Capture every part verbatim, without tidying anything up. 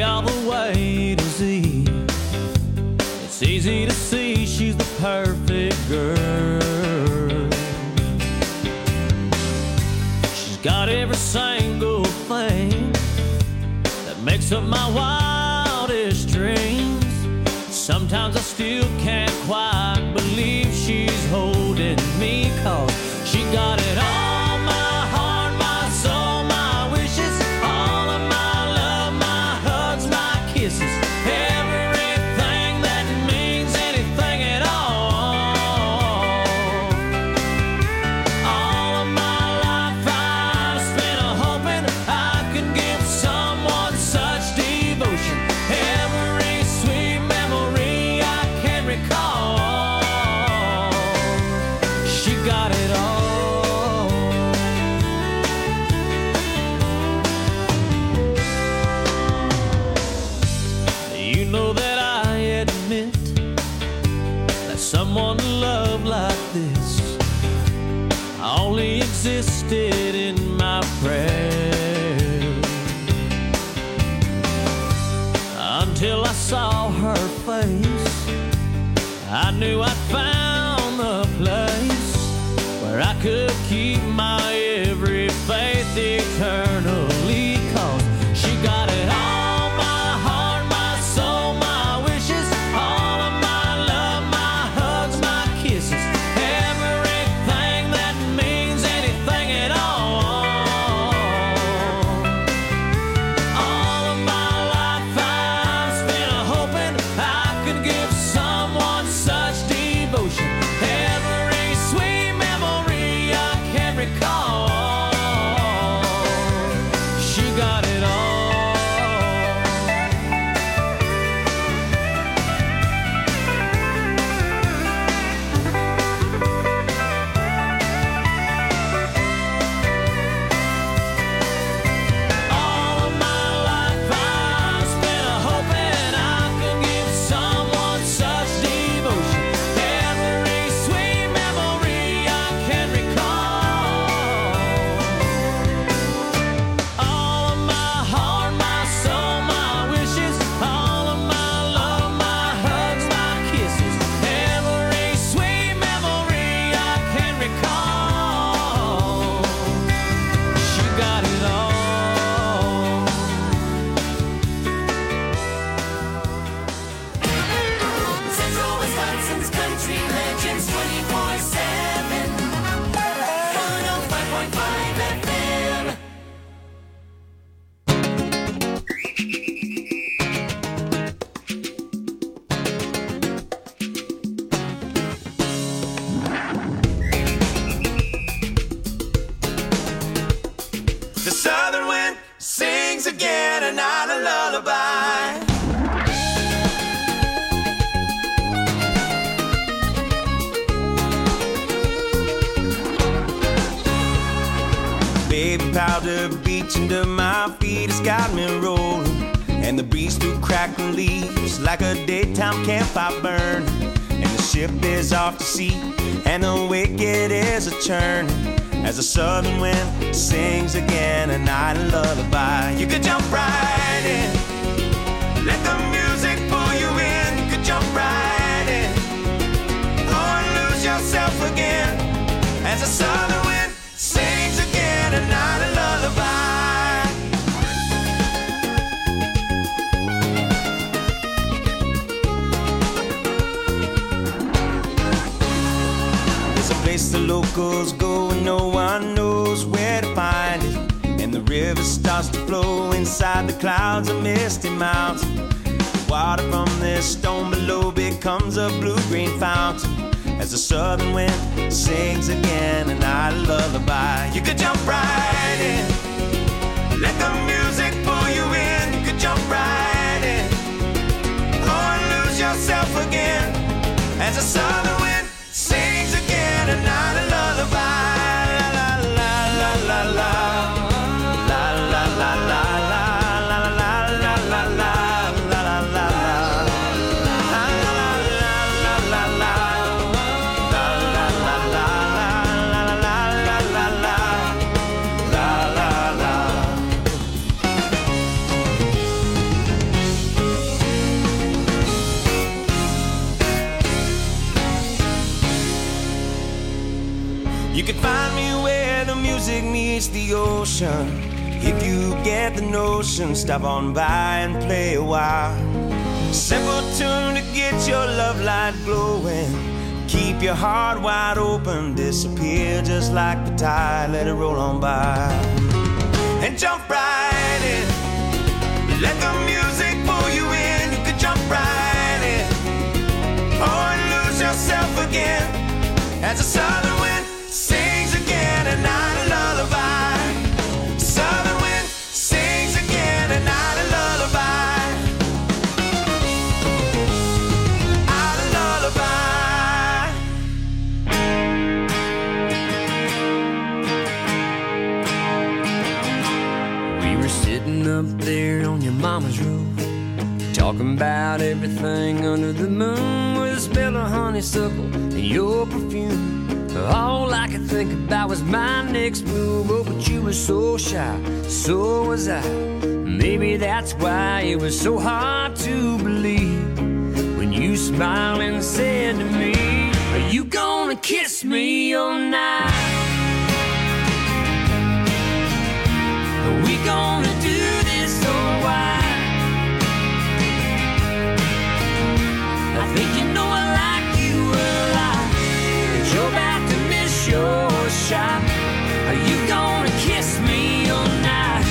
all the way to Z. It's easy to see she's the perfect girl. She's got every single thing that makes up my wildest dreams. Sometimes I still can't quite believe she's holding me, 'cause she got it all. Existed in my prayers until I saw her face. I knew I'd found the place where I could keep my every faith eternally, 'cause she got it all, my heart, my soul, my wishes, all of my love, my hugs, my kisses, everything that means anything at all. All of my life I've spent hoping I could give someone such devotion, every sweet memory I can recall. She got it all. All of my life I've spent hoping I could give someone such devotion, every sweet memory I can recall. All of my heart, my soul, my wishes, all of my love, my hugs, my kisses, every sweet memory I can recall. She got it all. Central Wisconsin's country legends twenty-four seven. one oh five point five F M. The southern wind sings again a night a lullaby. Baby powder beach under my feet has got me rolling, and the breeze through crackling leaves like a daytime campfire burn. And the ship is off to sea, and the wicked is a churning, as the southern wind sings again a night a lullaby. You could jump right in, let the music pull you in. You could jump right in, or lose yourself again, as the southern wind sings again a night a lullaby. There's a place the locals go and no one knows where to find it, and the river starts to flow inside the clouds of misty mountain. The water from this stone below becomes a blue-green fountain, as the southern wind sings again a night a lullaby. You could jump right in, let the music pull you in. You could jump right in, or lose yourself again, as the southern wind sings again a night a lullaby. La la la la la la la la la la la la la la la la la la. could find me where the music meets the ocean. If you get the notion, stop on by and play a while. Simple tune to get your love light glowing. Keep your heart wide open, disappear just like the tide, let it roll on by. And jump right in, let the music pull you in. You can jump right in, or lose yourself again, as the southern wind sings again, a night of lullaby. Southern wind sings again, a night of lullaby. Out of lullaby. We were sitting up there on your mama's roof, talking about everything under the moon, with a smell of honeysuckle and your perfume. All I could think about was my next move. Oh, but you were so shy, so was I. Maybe that's why it was so hard to believe when you smiled and said to me, are you gonna kiss me all night? Are we gonna do this or why? I think you know I like you a lot, but you're about to miss your shot. Are you gonna kiss me all night?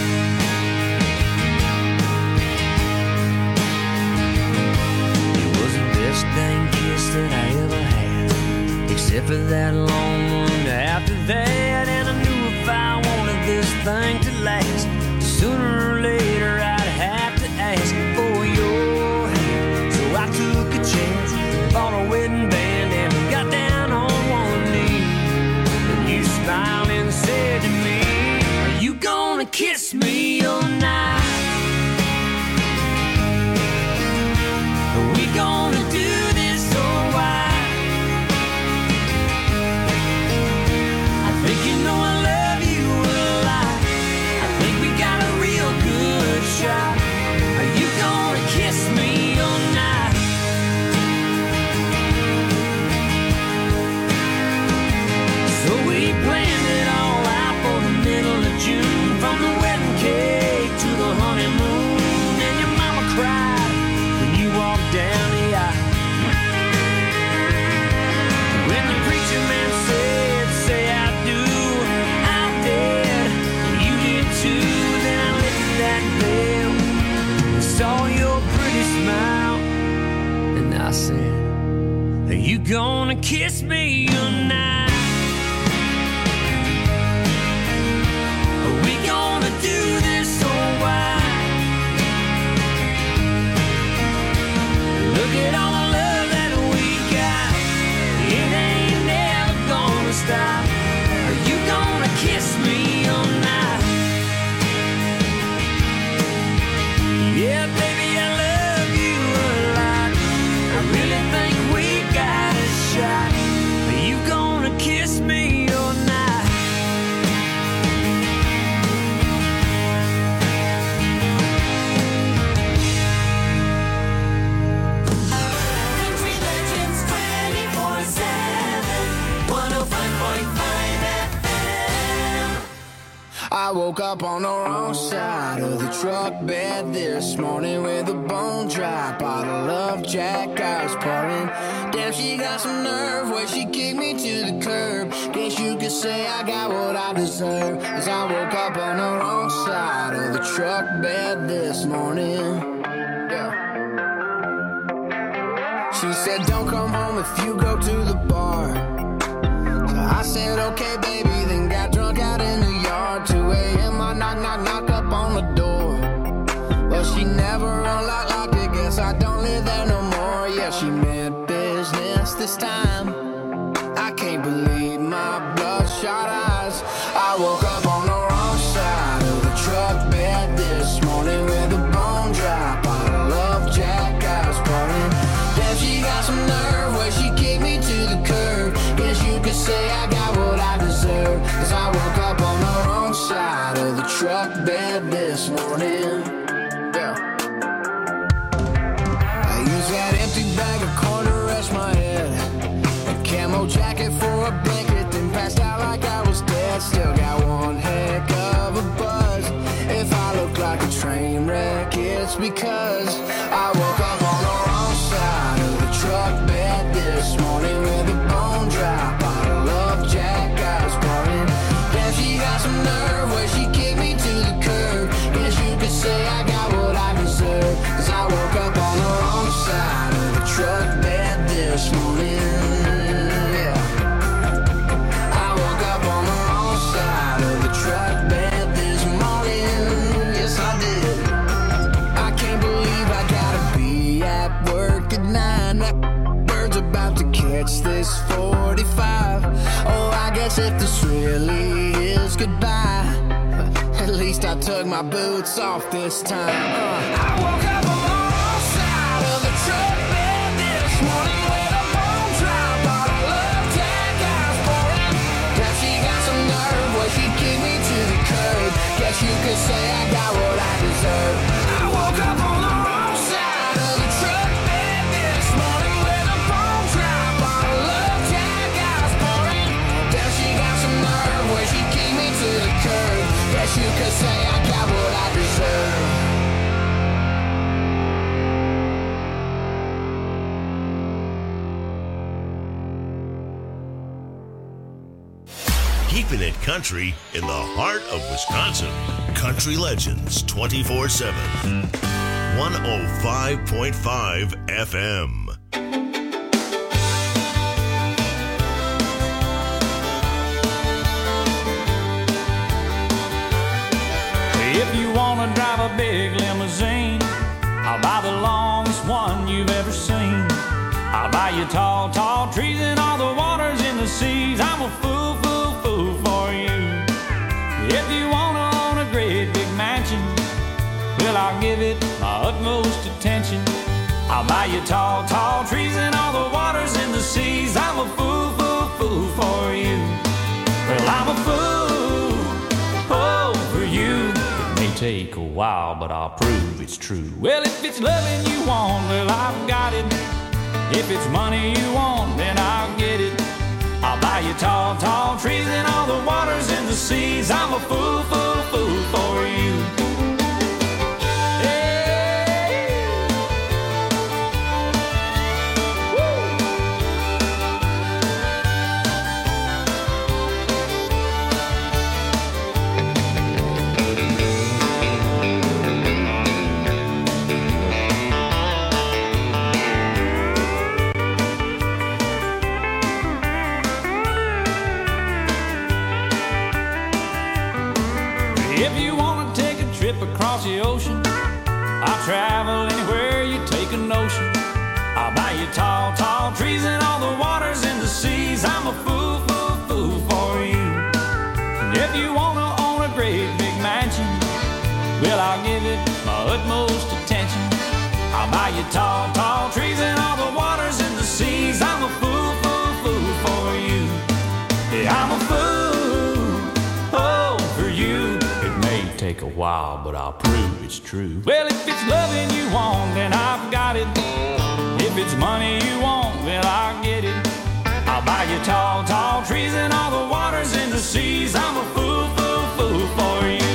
It was the best dang kiss that I ever had, except for that long one after that. And I knew if I wanted this thing to last, sooner or later I'd have to ask for your hand. So I took a chance, bought a wedding band, and got down on one knee. And you smiled and said to me, are you gonna kiss me all night? Are we gonna do this or why? I think you know I love you a lot. I think we got a real good shot. Are you gonna kiss me all night? So we planned it all out for the middle of June, from the wedding cake to the honeymoon. And your mama cried when you walked down the aisle. When the preacher man said, say I do, I did, and you did too. Then I lifted that veil and saw your pretty smile, and I said, are you gonna kiss me tonight? Are we gonna do this or why? Look at all the love that we got, it ain't never gonna stop. Are you gonna kiss me all night? Yeah, baby, I love you a lot. I really think we got a shot. Are you gonna kiss me all night? Country Legends twenty-four seven, one oh five point five F M. I woke up on the wrong side of the truck bed this morning with a bone dry bottle of Jack I was pouring. Damn, she got some nerve where she kicked me to the curb. Guess you could say I got what I deserve, 'cause I woke up on the wrong side of the truck bed this morning. Yeah. She said don't come home if you go to the bar. So I said okay baby, then got drunk out in the yard. Two a.m. I knock knock knock up on the door, but she never unlocked locked it. Guess I don't live there no more. Yeah, she meant business this time. I can't believe my bloodshot eyes. I woke up on the wrong side of the truck bed this morning with a bone dry bottle of Jack I was pouring. Damn, she got some nerve where she kicked me to the curb. Guess you could say I got what I deserve, 'cause I woke up on the wrong side of the truck bed this morning. Yeah. I used that empty bag of corn to rest my head, a camo jacket for a blanket, then passed out still got one heck of a buzz. If I look like a train wreck, it's because I woke up on the wrong side of the truck bed this morning with a bone dry bottle of Jack I was pouring. Damn, she got some nerve where she kicked me to the curb. Guess you could say I got what I deserve, 'cause I woke up on the wrong side of the truck bed this morning. Yeah, I woke up on the wrong side of the truck bed this morning. Yes, I did. I can't believe I gotta be at work at nine. That bird's about to catch this forty-five. Oh, I guess if this really is goodbye, at least I took my boots off this time. Uh, I woke up on the wrong side of the truck bed this morning with a bone dry bottle of Jack I was pouring. Now she got some nerve where she kicked me to the curb. Guess you could say I got what I deserve. I woke up on the wrong side of the truck bed this morning with a bone dry bottle of Jack I was pouring. Now she got some nerve where she kicked me to the curb. Guess you could say I got what I deserve. Keeping it country in the heart of Wisconsin. Country Legends twenty-four seven. one oh five point five F M. If you want to drive a big limousine, I'll buy the longest one you've ever seen. I'll buy you tall, tall trees and all the waters in the seas. I'm a fool, fool, fool for you. If you want to own a great big mansion, well, I'll give it my utmost attention. I'll buy you tall, tall trees and all the waters in the seas. I'm a fool, fool, fool for you. Well, I'm a fool, oh, for you. Take a while, but I'll prove it's true. Well, if it's loving you want, well, I've got it. If it's money you want, then I'll get it. I'll buy you tall, tall trees and all the waters in the seas. I'm a fool, fool, fool for you. Across the ocean, I'll travel anywhere you take a notion. I'll buy you tall, tall trees and all the waters in the seas. I'm a fool, fool, fool for you. And if you want to own a great big mansion, well, I'll give it my utmost attention. I'll buy you tall, tall trees and all the waters in the seas. I'm a fool, fool, fool for you. Yeah, I'm a fool, oh, for you. Take a while, but I'll prove it's true. Well, if it's loving you want, then I've got it. If it's money you want, then I'll get it. I'll buy you tall, tall trees and all the waters in the seas. I'm a fool, fool, fool for you.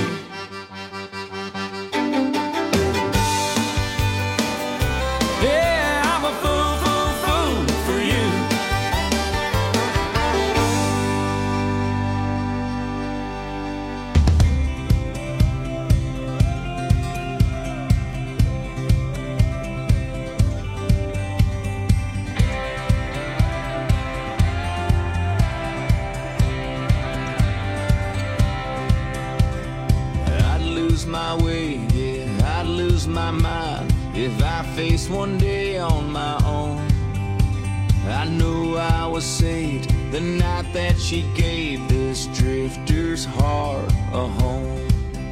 Yeah, I'm a fool, fool, fool for you. My way, yeah, I'd lose my mind if I faced one day on my own. I knew I was saved the night that she gave this drifter's heart a home.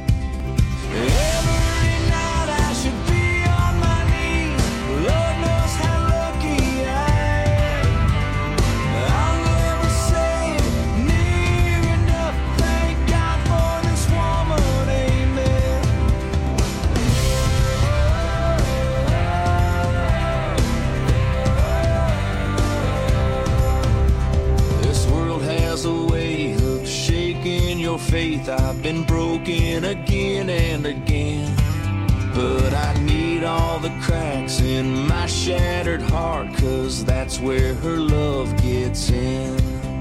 Every night I should be on my knees. Lord knows how lucky I am. I'll never say it near enough. Thank God for this woman. Has a way of shaking again and again. But I need all the cracks in my shattered heart, 'cause that's where her love gets in.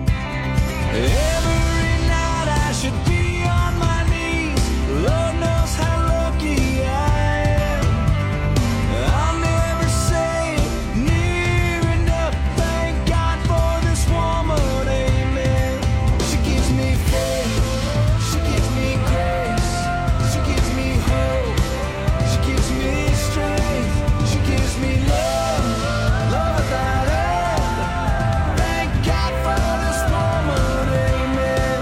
Every night I should be on my knees. Lord knows how lucky I am. I'll never say near enough. Thank God for this woman, amen. She gives me faith, she gives me grace, she gives me hope, she gives me strength, she gives me love, love without end. Thank God for this woman, amen.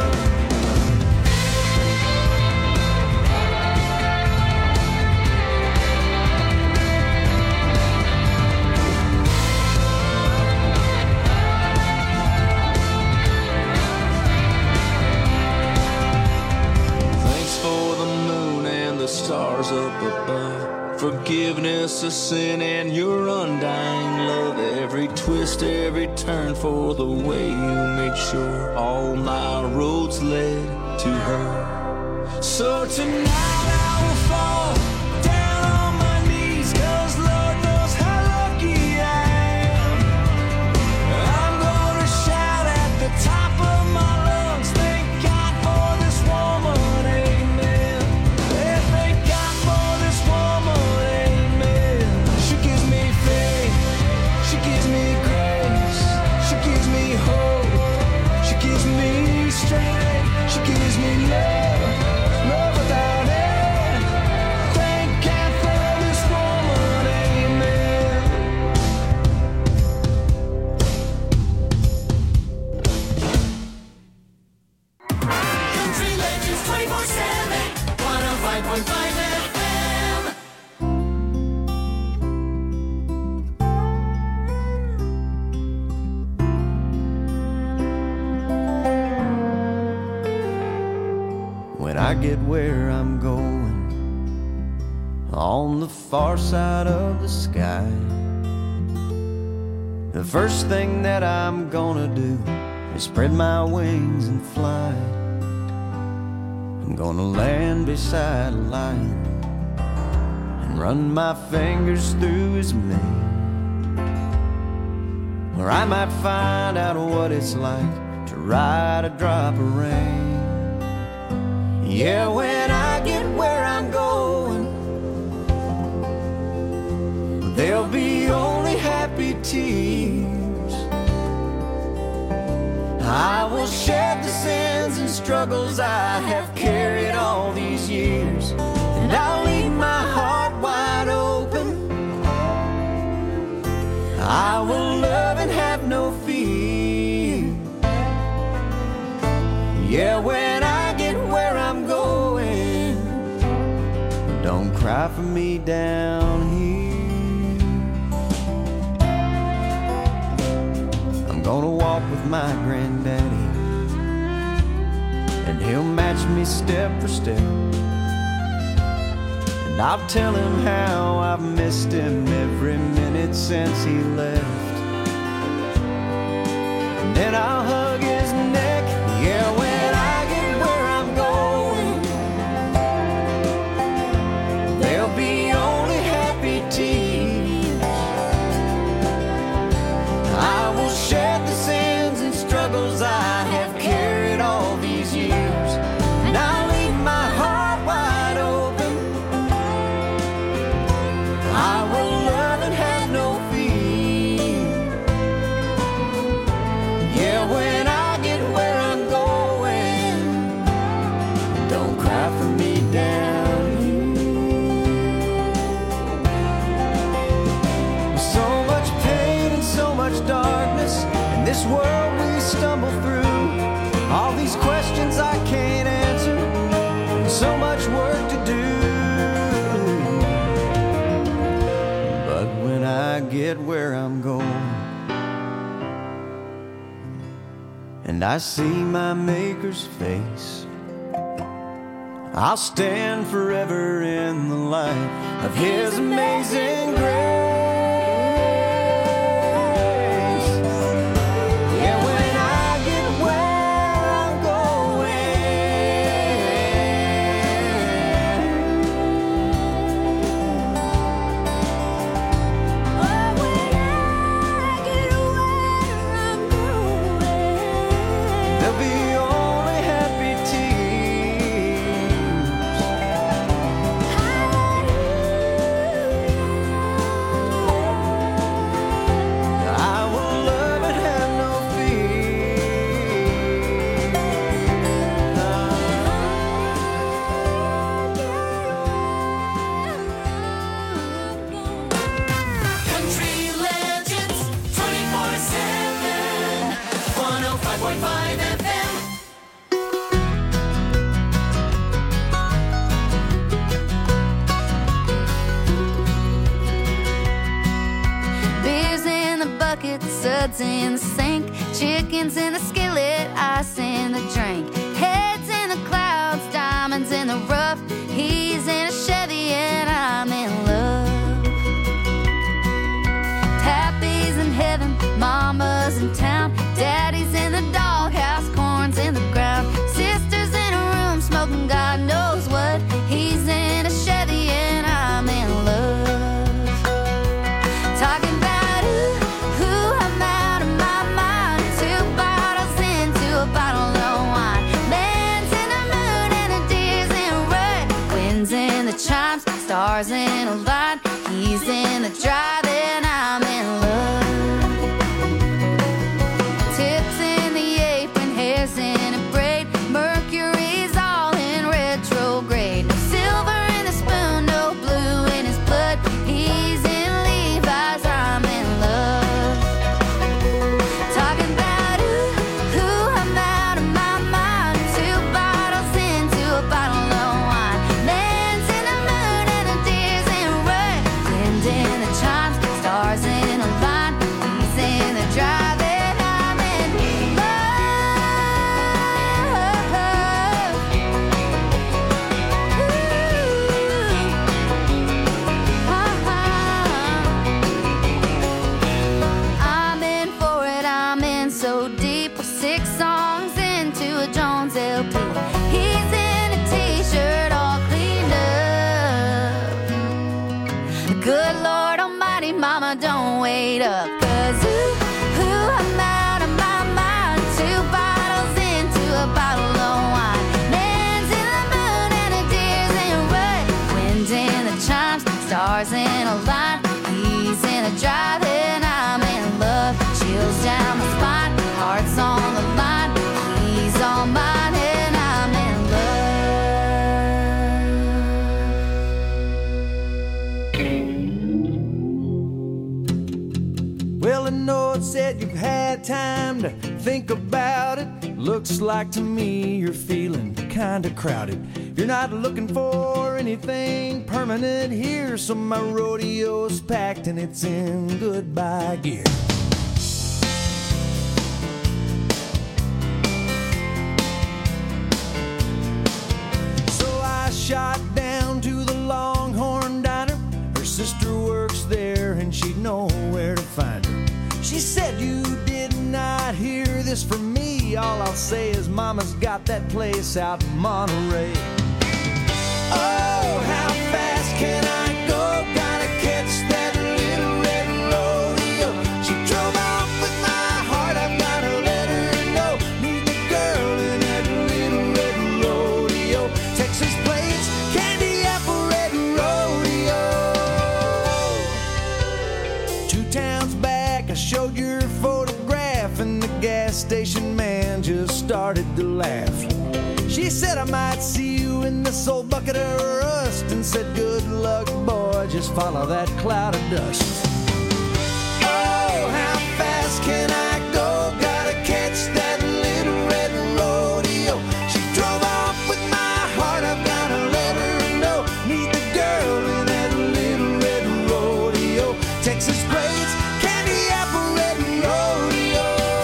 Thanks for the moon and the stars up above. Forgiveness of sin and your undying love. Every twist, every turn for the way you made sure all my roads led to her. So tonight I will fall down on my knees, 'cause Lord knows how lucky I am. I'm gonna shout at the top of my lungs, thank God for this woman, amen. Yeah, thank God for this woman, amen. She gives me faith, she gives me grace, she gives me hope, she gives me strength, she gives me love, love without end. Thank God for this woman, amen. Country Legends twenty-four seven, one oh five point five F M. When I get where I'm going, on the far side of the sky, the first thing that I'm gonna do is spread my wings and fly. I'm gonna land beside a lion and run my fingers through his mane, where I might find out what it's like to ride a drop of rain. Yeah, when I get where I'm going, there'll be only happy tears. I will shed the sins and struggles I have carried all these years, and I'll leave my heart wide open. I will love and have no fear. Yeah, when I get where I'm going, don't cry for me down here. I'm gonna walk with my granddaddy, and he'll match me step for step. And I'll tell him how I've missed him every minute since he left. And then I'll hug his neck. Yeah, when I get where I'm going, there'll be only happy tears. I will shed the sins and struggles I have carried all these years, and I'll leave my heart wide open. I will love and have no fear. Yeah, when I get where I'm going, don't cry for me down here. So much pain and so much darkness in this world we stumble through. All these questions I can't answer, and so much work to do. But when I get where I'm going, and I see my Maker's face, I'll stand forever in the light of His amazing grace. Yeah, when I get where I'm going, bucket, suds in the sink, chickens in the skillet, ice in the drink, heads in the clouds, diamonds in the rough. He's in a Chevy and I'm in love. Pappy's in heaven, mama's in town, daddy's in the doghouse, corn's in the ground, sister's in a room smoking God knows what. He's in a Chevy and I'm in love. Talking about ooh, ooh, I'm out of my mind. Two bottles into a bottle of wine. Man's in the moon and the deer's in red. Winds in the chimes, stars in a line. He's in the drive and I'm in love. Tips in the apron, hair's in a braid. Mercury's all in retrograde. No silver in the spoon, no blue in his blood. He's in Levi's, I'm in love. Talking about ooh, ooh, I'm out of my mind. Two bottles into a bottle of wine. Man's in the moon and the deer's in red. Wind in the chimes, stars in a line. He's in the drive and I'm in I'm in for it, I'm in so deep. We're six songs into a Jones L P. He's in a t-shirt all cleaned up. Good Lord Almighty, mama, don't wait up. Cause ooh, ooh, I'm out of my mind. Two bottles into a bottle of wine. Man's in the moon and the deer's in red. Wind in the chimes, stars in a line. He's in a drive and I'm in love. Chills down my spine, heart's on the line. He's all mine and I'm in love. Well, I know it said you've had time to think about it. Looks like to me you're feeling kinda crowded. You're not looking for anything permanent here, so my rodeo's packed and it's in goodbye gear. So I shot down to the Longhorn Diner. Her sister works there and she'd know where to find her. She said you did not hear this from me. All I'll say is mama's got that place out in Monterey. Oh, how fast can I go? Gotta catch that little red rodeo. She drove off with my heart, I've gotta let her know. Need the girl in that little red rodeo. Texas plates, candy apple red rodeo. Two towns back I showed your photograph and the gas station man just started to laugh. She said I might see you in this old bucket of rust, and said good luck boy, just follow that cloud of dust. Oh, how fast can I go? Gotta catch that little red rodeo. She drove off with my heart, I've gotta let her know. Need the girl in that little red rodeo. Texas plates, candy apple red rodeo.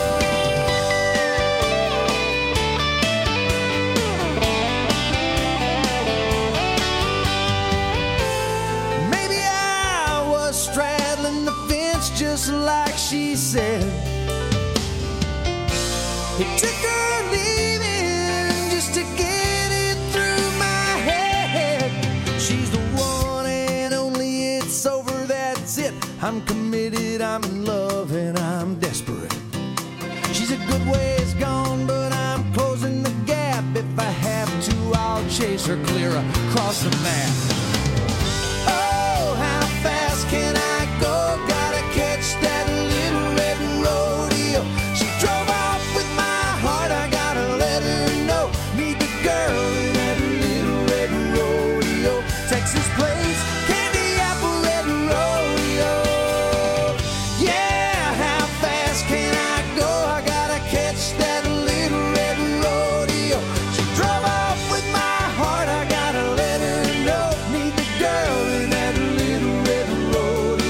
Maybe I was straddling the fence just like she said. It took her leaving just to get it through my head. She's the one and only, it's over, that's it. I'm committed, I'm in love, and I'm desperate. She's a good ways gone, but I'm closing the gap. If I have to, I'll chase her clear across the map. Oh, how fast can I go? Gotta catch that little red rodeo. She drove off with my heart, I gotta let her know. Need the girl in that little red rodeo. Texas plates, candy apple red rodeo. Yeah, how fast can I go? I gotta catch that little red rodeo. She drove off with my heart, I gotta let her know. Need the girl in that little red rodeo.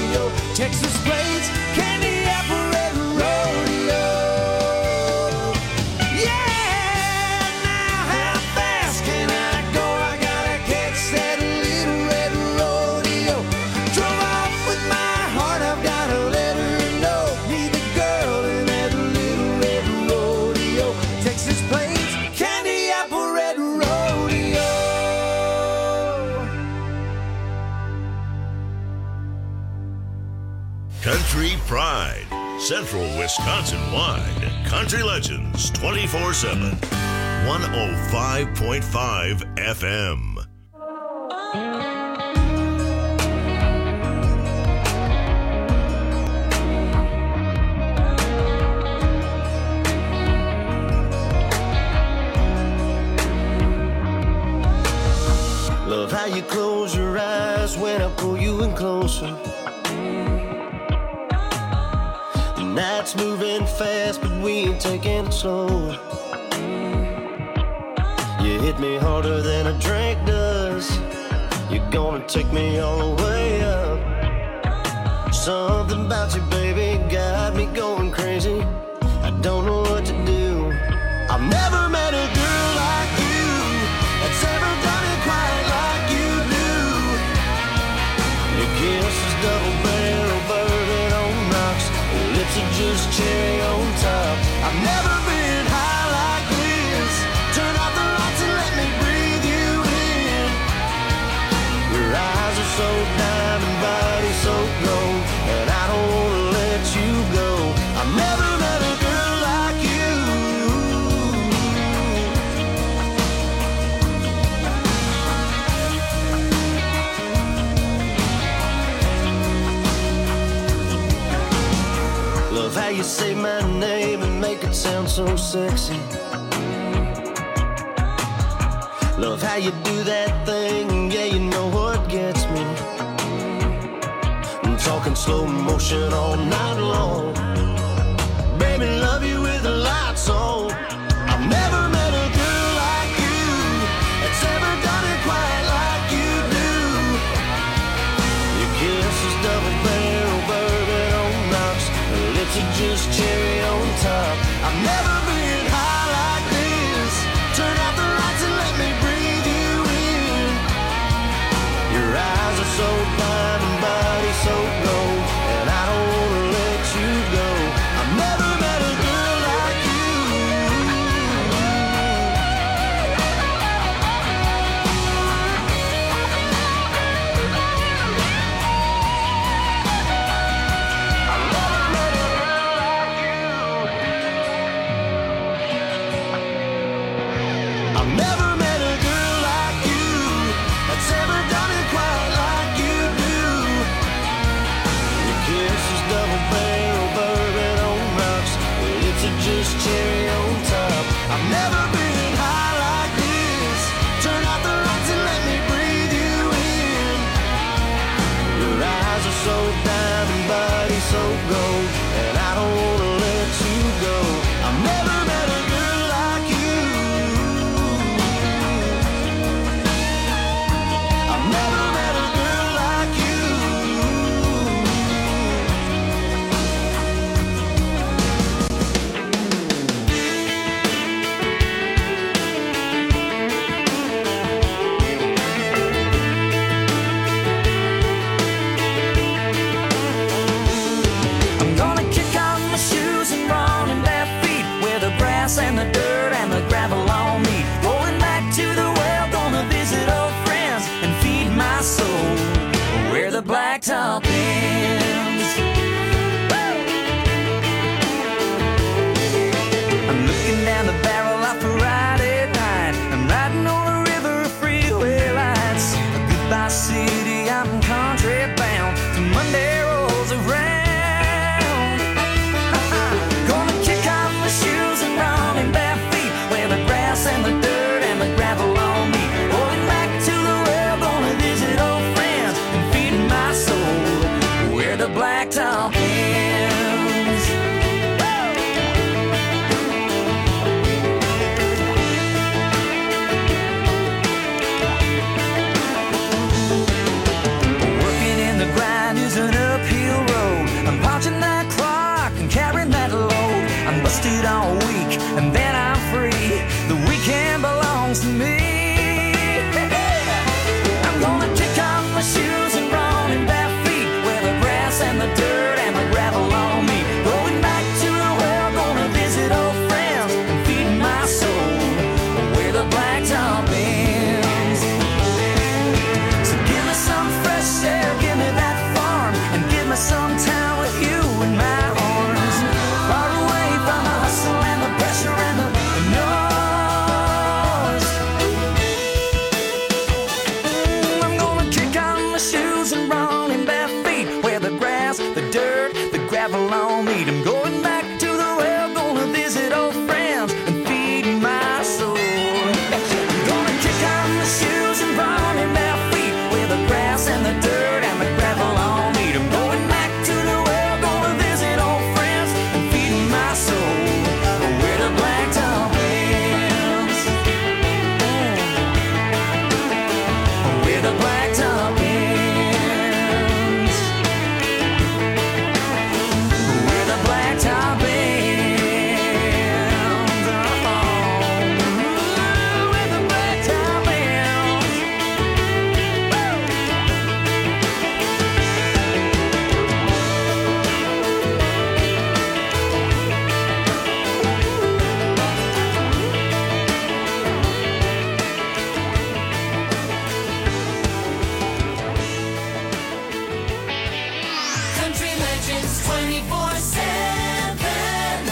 Country Pride, Central Wisconsin-wide. Country Legends twenty-four seven. one oh five point five F M. Love how you close your eyes when I pull you in closer. The night's moving fast, but we ain't taking it slow. You hit me harder than a drink does. You're gonna take me all the way up. Something about you, baby, got me going crazy. I don't know what to do. I've never met a girl like you that's ever done it quite like you do. Your kiss is double barrel, bourbon on rocks. Your lips are just cherry on top. I've never been high like this. Turn out the lights and let me breathe you in. Your eyes are so diamond, body so gold, and I don't wanna let you go. I've never met a girl like you. Love how you say my name and make it sound so sexy. Love how you do that thing, yeah, you know what gets me. I'm talking slow motion all night long. Baby, love you with the lights on. I've never met a girl like you that's ever done it quite like you do. Your kiss is double barrel, bourbon on rocks. Your lips are just cherry on top. I've never been high like this. Turn out the lights and let me breathe you in. Your eyes are so diamond, body so gold, and I don't wanna let you go. I've never met a girl like you. I've never met a girl like you. I've never met a girl like you that's ever done it quite like you do. Your kiss is double barrel, bourbon on rocks. Your lips are just cherry on top. I've never been high like this. Turn out the lights and let me breathe you in. Your eyes are so diamond, body so gold, and I don't wanna let you go. I've never met a girl like you. I've never met a girl like you. I'm gonna kick off my shoes and run in bare feet, where the grass and the dirt and the gravel all meet. Going back to the well, gonna visit old friends and feed my soul where the blacktop ends. I'm looking down the barrel of a Friday night. I'm riding on the river freeway lights. Goodbye city, I'm country bound. till Monday rolls around. Gonna kick off my shoes and run in bare feet, where the grass and the dirt and the gravel on me. Going back to the well, gonna visit old friends and feed my soul where the blacktop ends. Working in the grind is an uphill road. I'm punching that clock and carrying that load. I'm busted all week and then I'm free. The weekend belongs to me. I'm gonna kick off my shoes and run in bare feet, where the grass and the dirt and the gravel on me. Going back to the well, gonna visit old friends and feed my soul where the blacktop ends. So give me some fresh air, give me that farm, and give me some time with gravel on me. I'm going back to the well, gonna visit old friends and feed my soul. I'm gonna kick out my shoes and run in bare feet with the grass and the dirt and the gravel on me. I'm going back to the well, gonna visit old friends and feed my soul with the blacktop hands. With the blacktop hands. With the blacktop hands. Oh, with the blacktop hands. Country Legends twenty-four seven.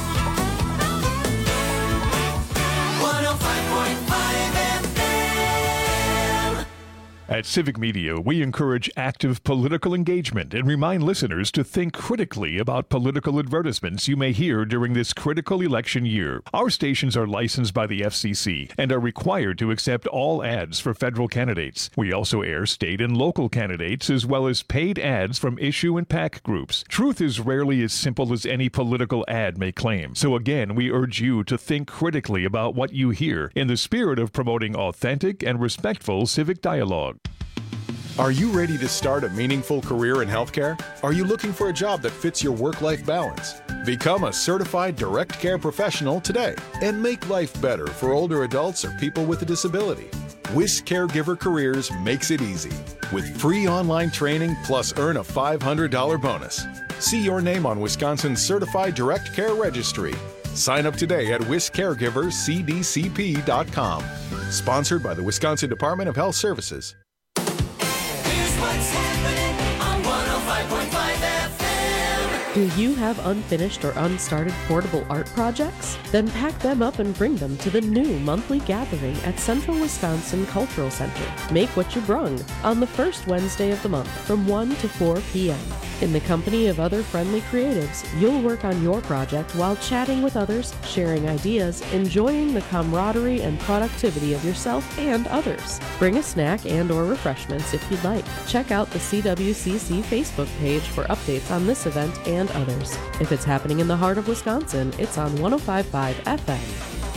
one oh five point five F M. At Civic Media, we encourage active political engagement and remind listeners to think critically about political advertisements you may hear during this critical election year. Our stations are licensed by the F C C and are required to accept all ads for federal candidates. We also air state and local candidates as well as paid ads from issue and PAC groups. Truth is rarely as simple as any political ad may claim. So again, we urge you to think critically about what you hear in the spirit of promoting authentic and respectful civic dialogue. Are you ready to start a meaningful career in healthcare? Are you looking for a job that fits your work-life balance? Become a certified direct care professional today and make life better for older adults or people with a disability. WIS Caregiver Careers makes it easy with free online training plus earn a five hundred dollars bonus. See your name on Wisconsin's Certified Direct Care Registry. Sign up today at wis caregiver c d c p dot com. Sponsored by the Wisconsin Department of Health Services. Here's what's happening on one oh five point five F M. Do you have unfinished or unstarted portable art projects? Then pack them up and bring them to the new monthly gathering at Central Wisconsin Cultural Center. Make what you brung on the first Wednesday of the month from one to four p.m. In the company of other friendly creatives, you'll work on your project while chatting with others, sharing ideas, enjoying the camaraderie and productivity of yourself and others. Bring a snack and or refreshments if you'd like. Check out the C W C C Facebook page for updates on this event and others. If it's happening in the heart of Wisconsin, it's on one oh five point five F M.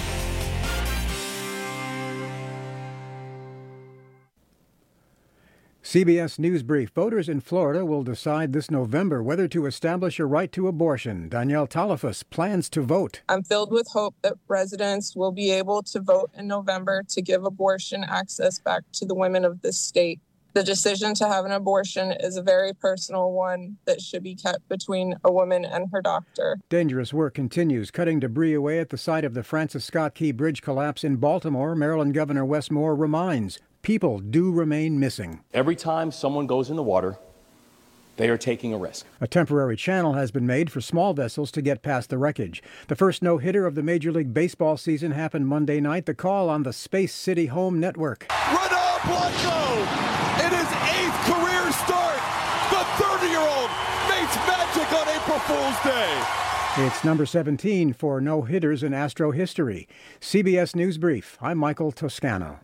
C B S News Brief. Voters in Florida will decide this November whether to establish a right to abortion. Danielle Talafas plans to vote. I'm filled with hope that residents will be able to vote in November to give abortion access back to the women of this state. The decision to have an abortion is a very personal one that should be kept between a woman and her doctor. Dangerous work continues, cutting debris away at the site of the Francis Scott Key Bridge collapse in Baltimore. Maryland Governor Wes Moore reminds people do remain missing. Every time someone goes in the water, they are taking a risk. A temporary channel has been made for small vessels to get past the wreckage. The first no-hitter of the Major League Baseball season happened Monday night. The call on the Space City Home Network. Renaud Blanco in his eighth career start. The thirty-year-old makes magic on April Fool's Day. It's number seventeen for no-hitters in Astro history. C B S News Brief. I'm Michael Toscano.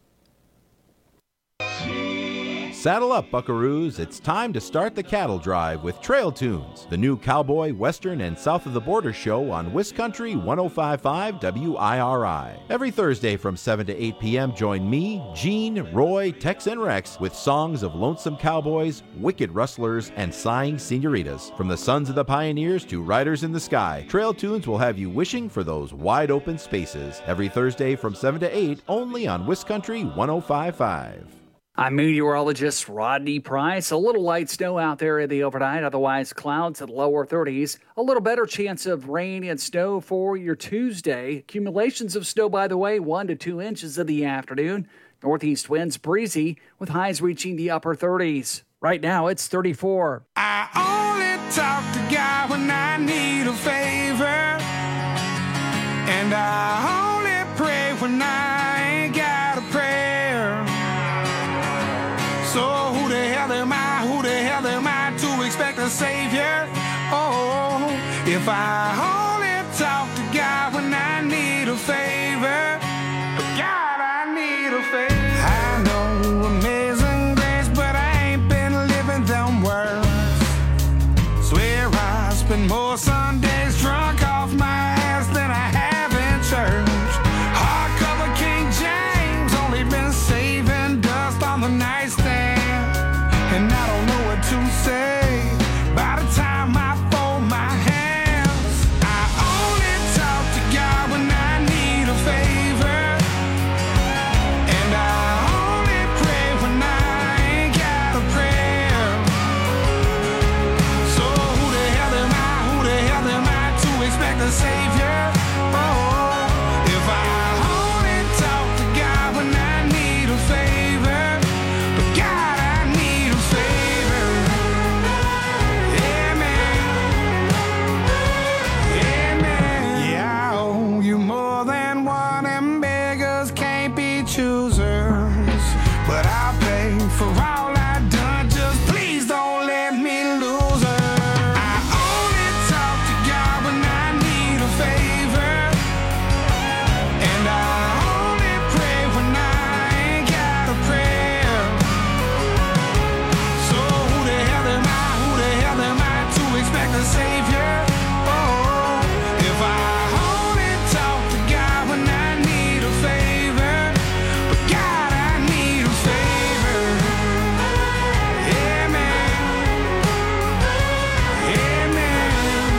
Saddle up, buckaroos. It's time to start the cattle drive with Trail Tunes, the new cowboy, western, and south of the border show on WisCountry one oh five point five W I R I. Every Thursday from seven to eight p.m., join me, Gene, Roy, Tex, and Rex with songs of lonesome cowboys, wicked rustlers, and sighing senoritas. From the sons of the pioneers to riders in the sky, Trail Tunes will have you wishing for those wide open spaces. Every Thursday from seven to eight, only on WisCountry one oh five point five. I'm meteorologist Rodney Price. A little light snow out there in the overnight, otherwise clouds at lower thirties. A little better chance of rain and snow for your Tuesday. Accumulations of snow, by the way, one to two inches in the afternoon. Northeast winds breezy with highs reaching the upper thirties. Right now it's thirty-four. I only talk to God when I need a favor, and I only pray when I ain't got a prayer. So who the hell am I, who the hell am I to expect a savior? Oh, If I only talk to God when I need a favor, God, I need a favor. I know amazing grace, but I ain't been living them words. Swear I spend more Sundays drunk off my ass than I have in church. Hardcover King James, only been saving dust on the nightstand, and I don't know what to say by the time I fold my hands. I only talk to God when I need a favor, and I only pray when I ain't got a prayer. So who the hell am I, who the hell am I to expect a savior? Oh, if I only talk to God when I need a favor, but God, I need a favor. Yeah, man. Yeah, man. Yeah, I owe you more than one, and beggars can't be choosers. But I'll pay for all I done, just please don't let me lose her. I only talk to God when I need a favor, and I only pray when I ain't got a prayer. So who the hell am I, who the hell am I to expect a savior? Oh, if I only talk to God when I need a favor, but God, I need a favor. Yeah, man. Yeah, man.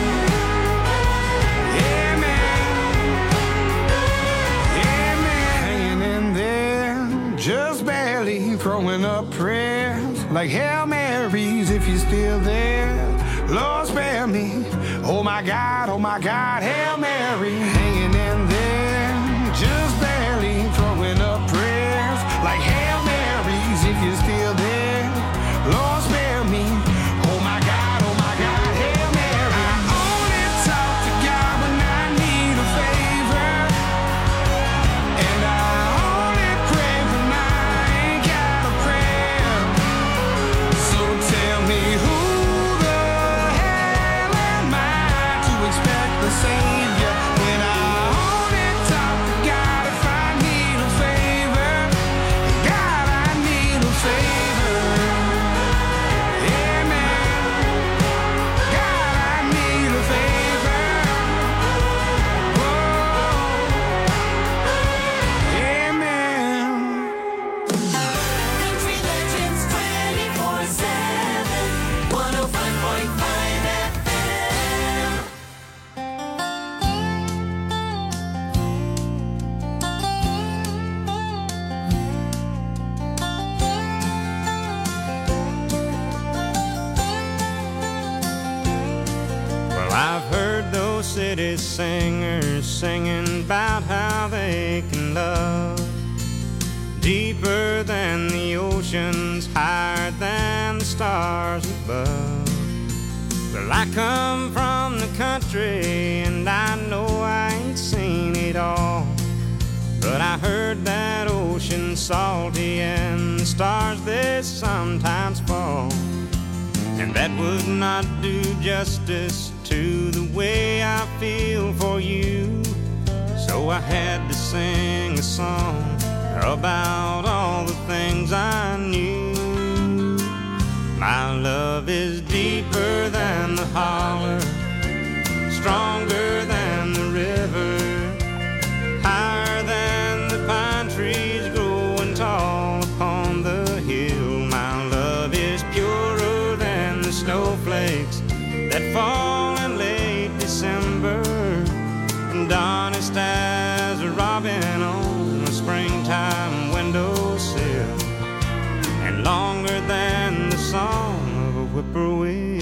Yeah, man. Yeah, man. Hanging in there, just barely throwing up prayers like Hail Marys if you're still there. Lord, spare me. Oh my God, oh my God, Hail Mary. Hanging in there, just barely throwing up prayers like Hail Marys if you're still there. Lord, spare me. Oh my God, oh my God, Hail Mary. I only talk to God when I need a favor, and I only pray when I ain't got a prayer. So tell me, who the hell am I to expect the savior when I only talk to God if I need a favor? God, I need a favor. Yeah, man. God, I need a favor. Whoa. Yeah, man. Country Legends twenty-four seven, one oh five point five F M. Well, I've heard those city singers singing about how they can love deeper than the oceans, higher than the stars above. Well, I come from the country and I know I ain't seen it all, but I heard that ocean salty and the stars they sometimes fall, and that would not do justice to the way I feel for you. So I had to sing a song about all the things I knew. My love is deeper than the holler, stronger than the river, higher than the pine trees growing tall upon the hill. My love is purer than the snowflakes that fall in late December, and honest as a robin on a springtime windowsill, and longer than the song of a whippoorwill.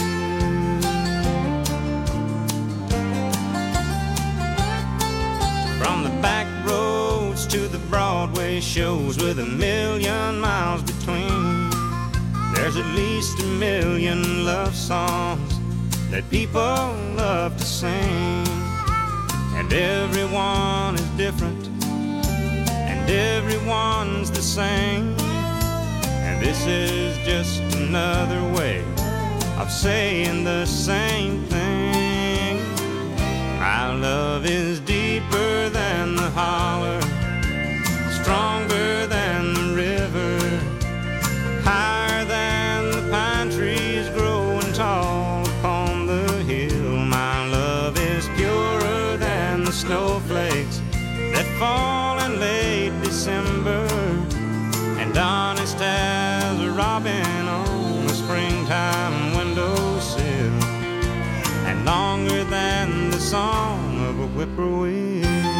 From the back roads to the Broadway shows with a million miles between, there's at least a million love songs that people love to sing. And everyone is different, and everyone's the same. And this is just another way of saying the same thing. My love is deeper than the holler, stronger than the river, higher than the pine trees growing tall upon the hill. My love is purer than the snowflakes that fall in late December, and honest as a robin on the springtime windowsill, and longer than the song of a whippoorwill.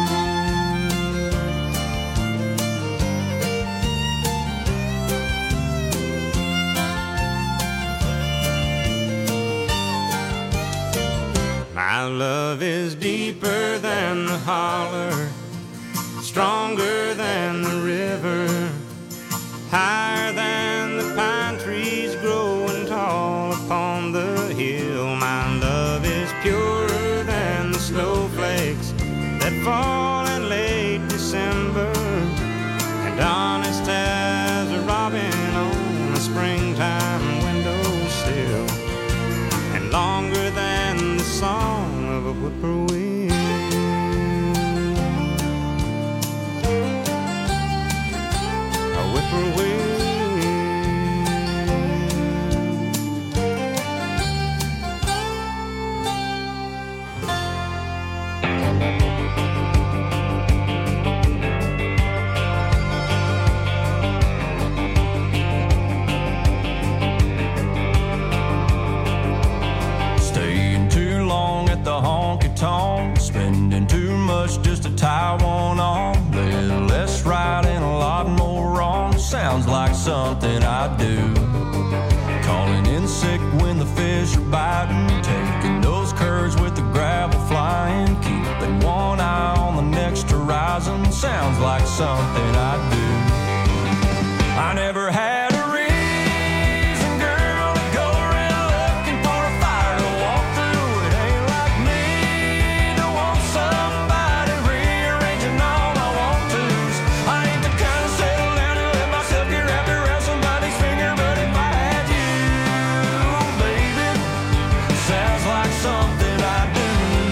My love is deeper than the holler, stronger than the river, higher than the pine trees growing tall upon the hill. My love is purer than the snowflakes that fall in late December, and honest as a robin on a springtime windowsill, and longer than the song of a whippoorwill. A whippoorwill. Tonk, spending too much just to tie one on. Little less right and a lot more wrong. Sounds like something I do. Calling in sick when the fish are biting, taking those curves with the gravel flying, keeping one eye on the next horizon. Sounds like something I do. I never had a reason, girl, to go around looking for a fire to walk through. It ain't like me to want somebody rearranging all my want-tos. I ain't the kind of settle down and let myself get wrapped around somebody's finger, but if I had you, baby, sounds like something I do.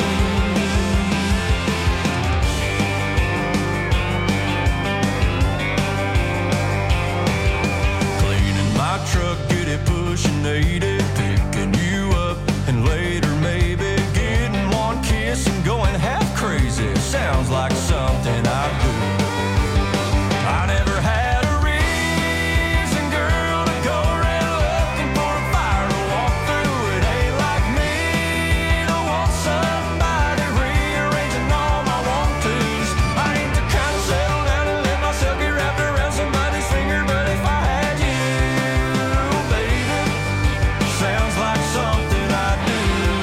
Cleaning my truck, get it pushing eighty, picking you up, and later maybe getting one kiss and going half crazy. Sounds like something I do. I never had a reason, girl, to go around looking for a fire to walk through. It ain't like me to want somebody rearranging all my want-tos. I ain't the kind of settle down and let myself get wrapped around somebody's finger, but if I had you, baby, sounds like something I do.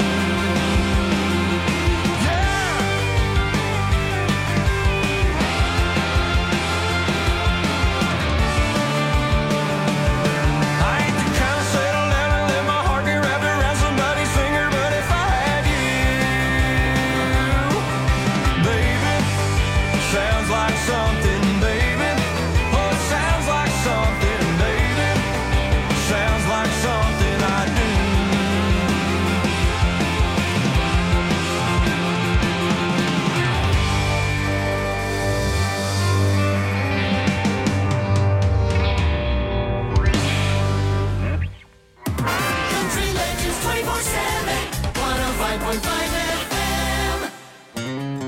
I ain't the kind of settle down and let my heart get wrapped around somebody's finger, but if I had you, baby, sounds like something, baby. Oh, it sounds like something, baby. Sounds like something I do. Country Legends twenty-four seven, one oh five point five F M.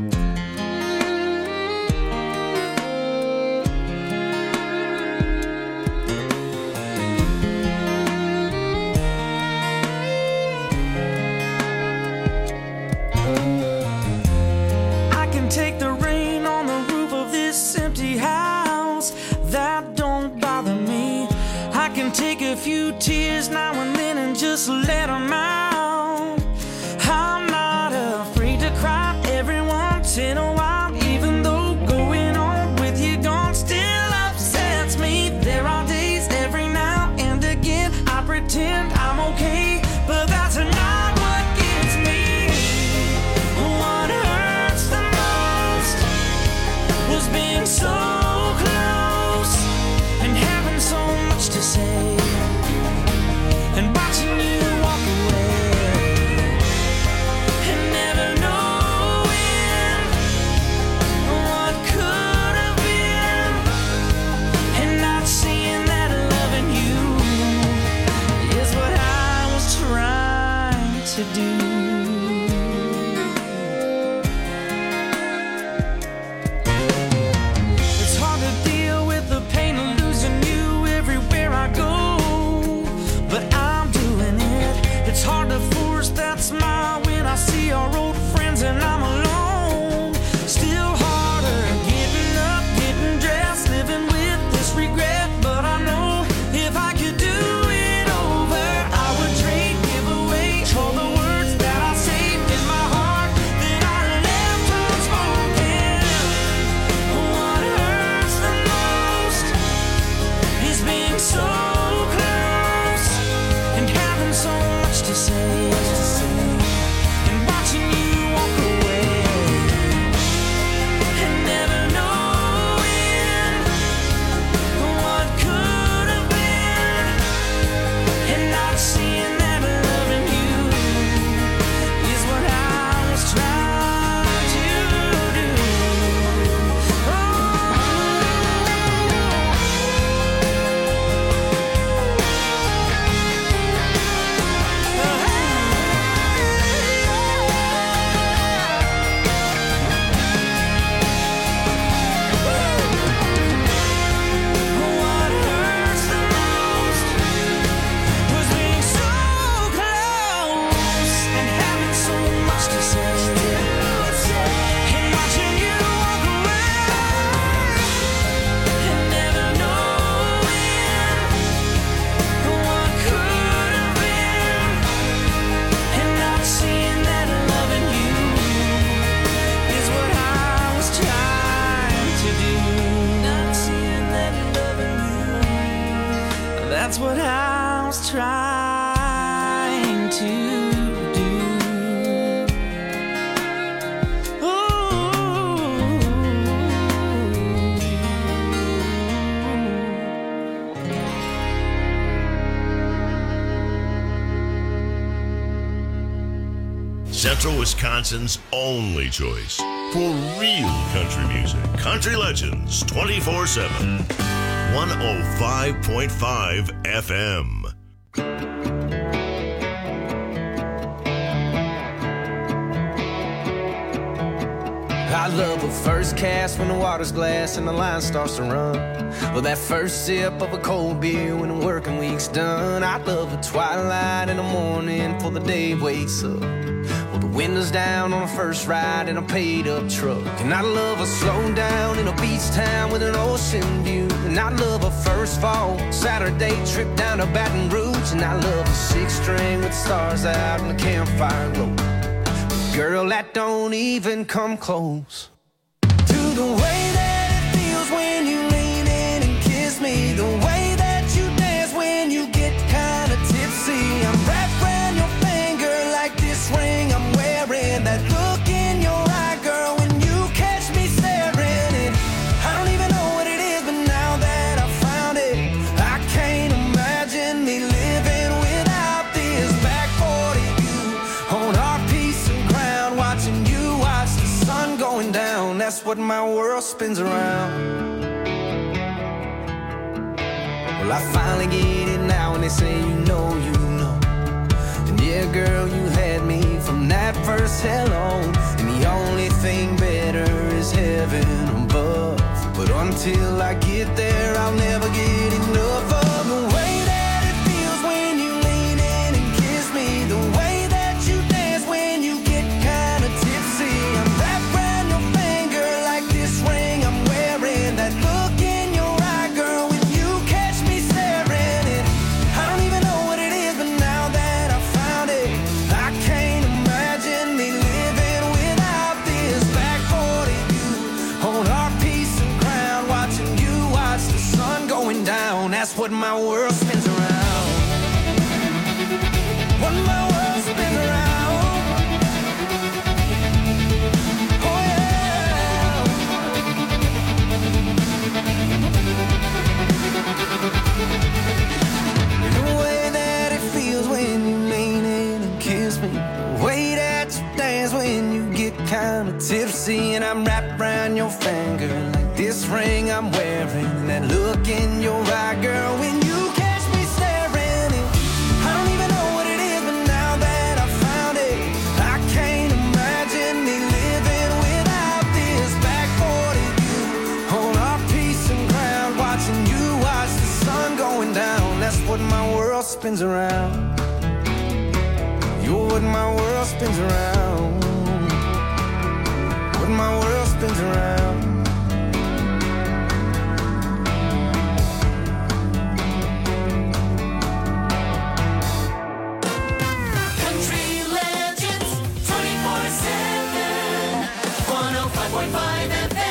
I can take the rain on the roof of this empty house. That don't bother me. I can take a few tears now and then and just let them out. I'm not afraid to cry every once in a while, even though going on with you gone still upsets me. There are days every now and again I pretend I'm okay, but that's not what gets me. What hurts the most was being so close and having so much to say, and watching you walk away. to do. It's hard to deal with the pain of losing you everywhere I go, but I'm doing it. It's hard to force that smile when I see our old friends and I'm alone. Still harder getting up, getting dressed, living with this regret, but I know if I could do it over, I would trade, give away all the words that I saved in my heart that I left unspoken. What hurts the most is being so close and having so much to say, and watching you walk away and never knowing what could have been, and not seeing that loving you is what I was trying to do. What hurts the most was being so close and having so much to say, and watching you walk away and never knowing what could have been, and not seeing that loving you is what I was trying to do. Not seeing that loving you, that's what I was trying to do. Central Wisconsin's only choice for real country music. Country Legends twenty-four seven. one oh five point five F M. I love a first cast when the water's glass and the line starts to run. Or that first sip of a cold beer when the working week's done. I love a twilight in the morning before the day wakes up. Well, the windows down on a first ride in a paid-up truck. And I love a slow down in a beach town with an ocean view. And I love a first fall Saturday trip down to Baton Rouge. And I love a six-string with stars out and the campfire glow. Girl, that don't even come close to the way that it feels when you lean in and kiss me. The way that you dance when you get kind of tipsy. I'm wrapped around your finger like this ring I'm wearing. That look in your eye, girl, when you catch me staring. And I don't even know what it is, but now that I found it, I can't imagine me living without this. Back forty, you on our piece of ground, watching you watch the sun going down. That's what my world spins around. Well, I finally get it now when they say you know, you know. And yeah, girl, you had me from that first hello. And the only thing better is heaven above. But until I get there, I'll never get enough of the way that it feels when you lean in and kiss me. The way that you dance when you get kind of tipsy. I'm wrapped around your finger like this ring I'm wearing. That look in your eye, girl, when you catch me staring. And I don't even know what it is, but now that I found it, I can't imagine me living without this. Back forty, you on our piece of ground, watching you watch the sun going down. That's what my world spins around. What my world spins around. Oh yeah. The way that it feels when you lean in and kiss me. The way that you dance when you get kind of tipsy. And I'm wrapped around your finger like this ring I'm wearing. And that look in your eye, girl, when you catch me staring. And I don't even know what it is, but now that I found spins around. You're what my world spins around. What my world spins around. Country Legends twenty-four seven, one oh five point five F M.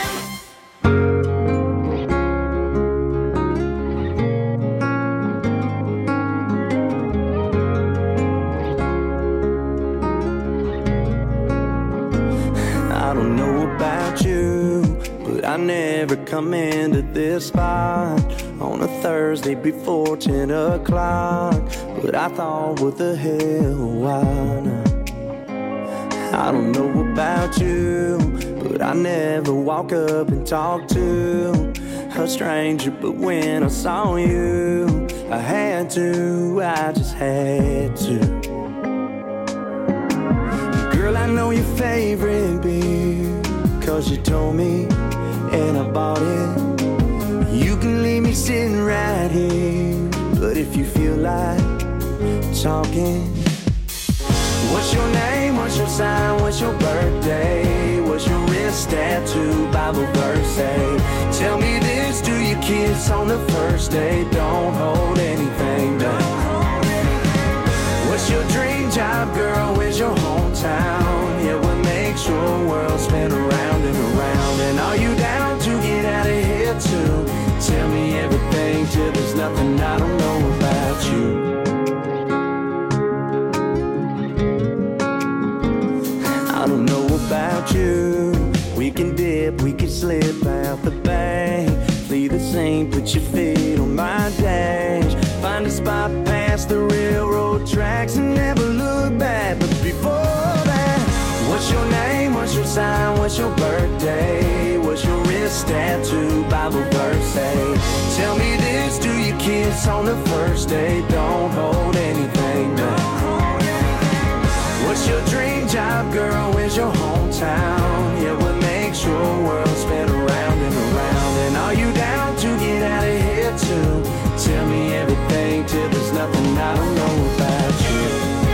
I never come into this spot on a Thursday before ten o'clock. But I thought, what the hell, why not? I don't know about you, but I never walk up and talk to a stranger. But when I saw you, I had to, I just had to. Girl, I know your favorite beer, cause you told me, and I bought it. You can leave me sitting right here, but if you feel like talking, what's your name, what's your sign, what's your birthday, what's your wrist tattoo, Bible verse say? Tell me this, do you kiss on the first date? Don't hold anything back. What's your dream job, girl, where's your hometown? Yeah, what makes your world spin around and around? And are you down to get out of here too? Tell me everything till there's nothing I don't know about you. I don't know about you. We can dip, we can slip out the bank, flee the scene, put your feet on my dash, find a spot past the railroad tracks and never look back. But before that, what's your name, what's your sign, what's your birthday, what's your wrist tattoo, Bible verse say? Tell me this, do you kiss on the first date? Don't hold anything back. What's your dream job, girl, where's your hometown? Yeah, what makes your world spin around and around? And are you down to get out of here too? Tell me everything till there's nothing I don't know about you.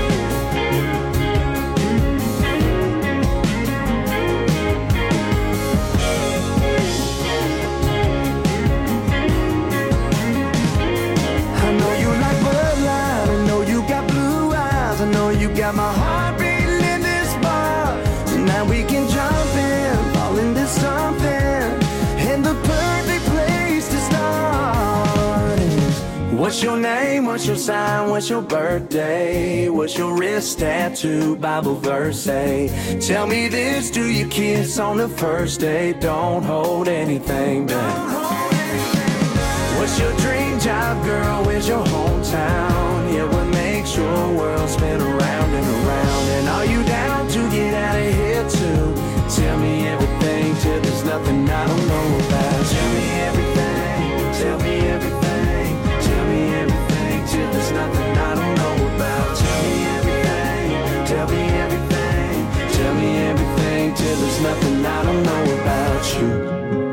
You got my heart beating in this bar. Tonight we can jump in, fall into something, and the perfect place to start is, what's your name, what's your sign, what's your birthday, what's your wrist tattoo, Bible verse say? Tell me this, do you kiss on the first date? Don't hold anything back. What's your dream job, girl, where's your hometown? Yeah, what makes your world spin around and around? And are you down to get out of here too? Tell me everything till there's nothing I don't know about. Tell me everything, tell me everything, tell me everything till there's nothing I don't know about. Tell me everything, tell me everything, tell me everything till there's nothing I don't know about you.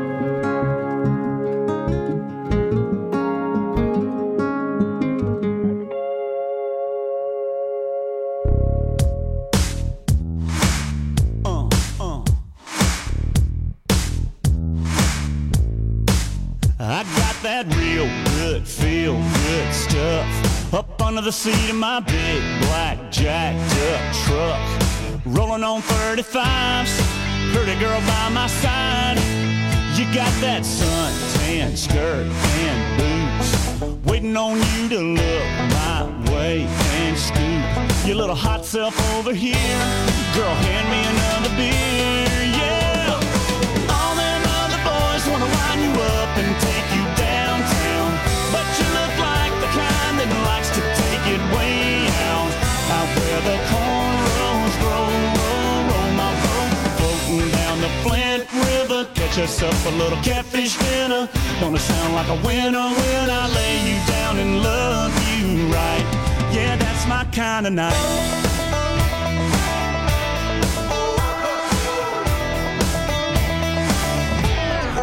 That real good, feel good stuff up under the seat of my big black jacked up truck, rolling on thirty-fives, pretty girl by my side. You got that suntan skirt and boots, waiting on you to look my way and scoop your little hot self over here. Girl, hand me another beer, yeah. All them other boys wanna line you up and take you downtown, but you look like the kind that likes to take it way out, out where the cornrows roll, roll, roll my boat, floating down the Flint River. Catch us up a little catfish dinner. Gonna sound like a winner when I lay you down and love you right. Yeah, that's my kind of night.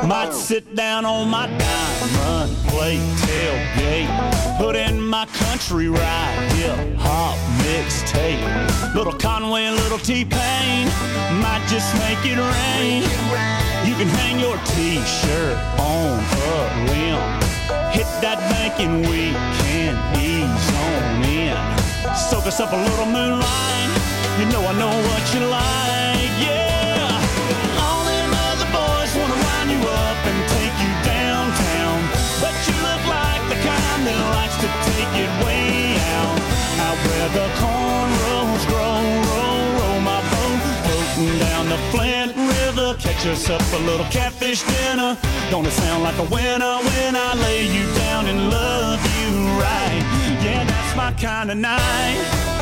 Might sit down on my diamond plate tailgate, put in my country ride, hip hop mixtape. Little Conway, little T-Pain, might just make it rain. You can hang your t-shirt on a limb, hit that bank and we can ease on in. Soak us up a little moonlight, you know I know what you like, yeah. All them other boys wanna wind you up and take you downtown, but you look like the kind that likes to take it way out. Out where the cornrows grow, roll, roll my boat, floating down the Flint River, catch us up a little catfish dinner. Don't it sound like a winner when I lay you down and love you right? Yeah, that's my kind of night.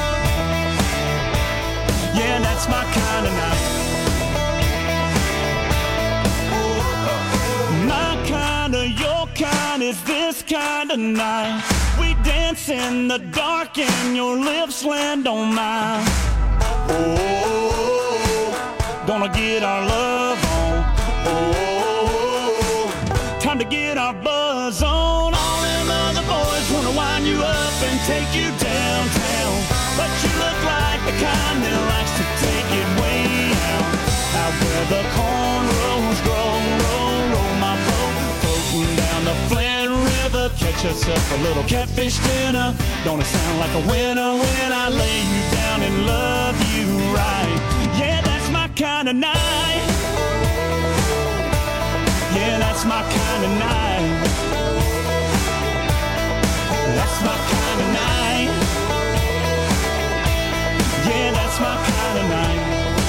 Yeah, that's my kind of night. My kind of, your kind is this kind of night. We dance in the dark and your lips land on mine. Oh, gonna get our love on. Oh, time to get our buzz on. All them other boys wanna wind you up and take you downtown, but you look like the kind that likes to take it way out. Out where the cornrows grow, roll, roll my boat, floating down the Flint River, catch us up a little catfish dinner. Don't it sound like a winner when I lay you down and love you right? Yeah, that's my kind of night. Yeah, that's my kind of night. That's my kind of night. Yeah, that's my kind of night.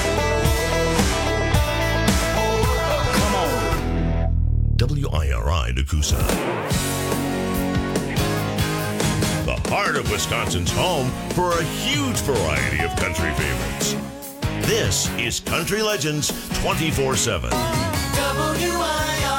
Come on. W I R I Nakusa. The heart of Wisconsin's home for a huge variety of country favorites. This is Country Legends twenty-four seven. W I R